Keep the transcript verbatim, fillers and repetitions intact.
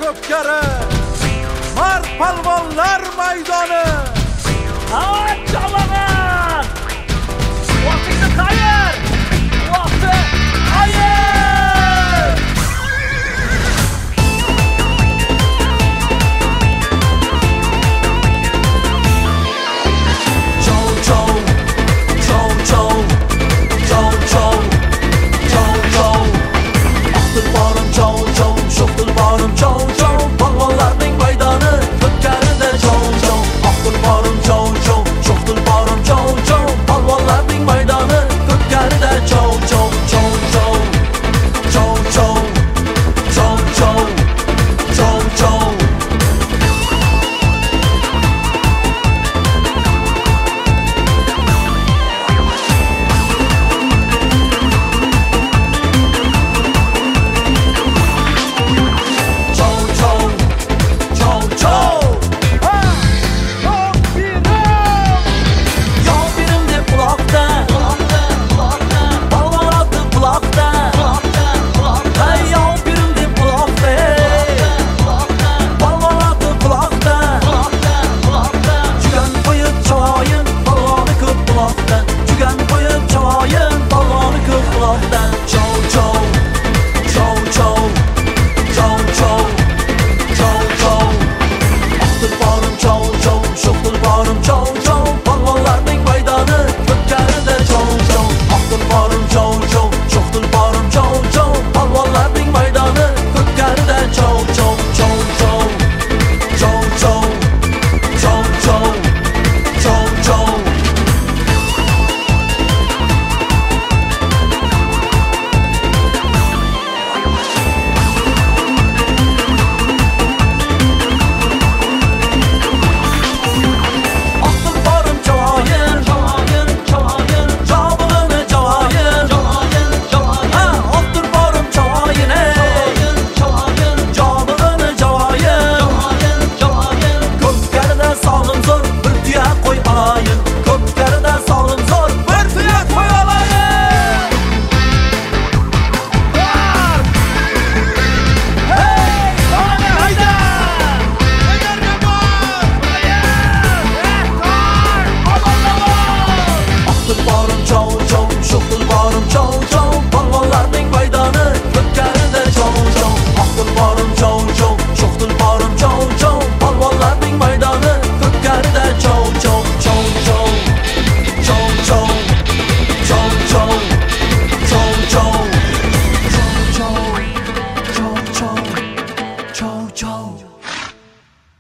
ko'pkari, mard palvonlar maydoni. Ha, chalaman! Vaqtingni qayir! Vaqti qayir! Chow chow, chow chow, chow chow, chow chow. Aql borim chow chow, sho'xtil borim chow chow. Palvonlarning maydoni ko'pkarida chow chow. Aql borim chow chow, sho'xtil borim chow chow. Palvonlarning maydoni ko'pkarida chow chow, chow chow, chow chow, chow chow, chow chow. Chow chow, sho'xtil borim chow chow. Palvonlar